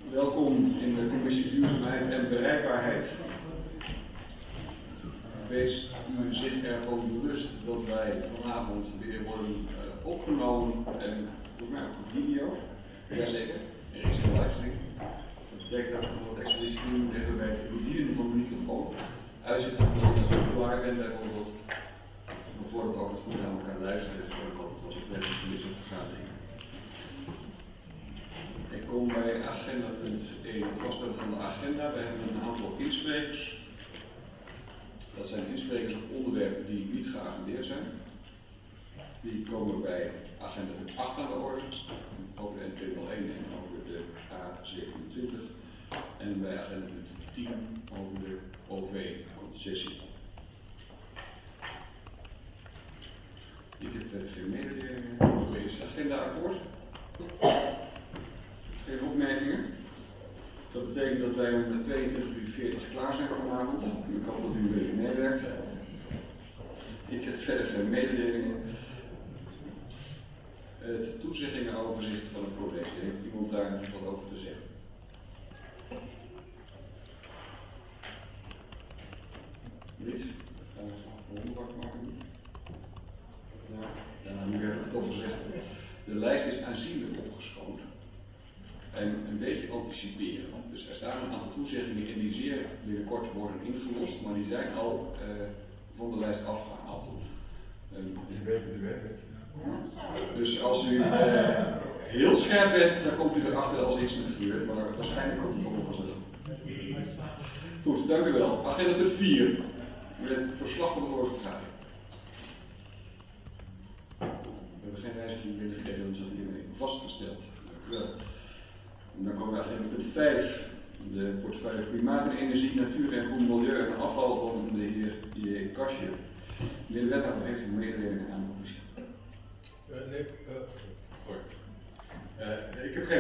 Welkom in de commissie Duurzaamheid en Bereikbaarheid. Wees u zich ervan bewust dat wij vanavond weer worden opgenomen en volgens mij ook op video. Jazeker, er is een livestream. Dat betekent dat we wat extra discipline hebben bij het bedienen van de microfoon. Uitzetten dat je zo klaar bent bijvoorbeeld. Voordat we ook het goed naar elkaar luisteren, is ook altijd wat ik weet van dit soort vergaderingen. Ik kom bij agenda punt 1, het vaststellen van de agenda. We hebben een aantal insprekers. Dat zijn insprekers op onderwerpen die niet geagendeerd zijn. Die komen bij agenda punt 8 aan de orde, over de NP01 en over de A27. En bij agenda punt 10 over de OV-concessie. Ik heb geen mededelingen. Zo is het agenda-akkoord. Geen opmerkingen. Dat betekent dat wij om 22:40 klaar zijn vanavond. Ik hoop dat u een beetje meewerkt. Ik heb verder geen mededelingen. Het toezeggingenoverzicht van het college. Heeft iemand daar nog wat over te zeggen? Niet? Gaan we een onderbak maken? Ja, nu heb ik het toch gezegd. De lijst is aanzienlijk opgeschoond. En een beetje anticiperend. Dus er staan een aantal toezeggingen in die zeer binnenkort worden ingelost, maar die zijn al van de lijst afgehaald. Dus als u heel scherp bent, dan komt u erachter als iets te gebeurt, maar waarschijnlijk komt het nog wel zo. Goed, dank u wel. Agenda punt 4. Met het verslag van de woordvergadering. We hebben geen wijziging binnengegeven, dus dat is hiermee vastgesteld. Dank u wel. En dan komen we agenda punt 5. De portefeuille Klimaat en Energie, Natuur en Groen Milieu en Afval van de heer J. Kastje. Meneer de wethouder heeft een mededeling aan de commissie. Ik heb geen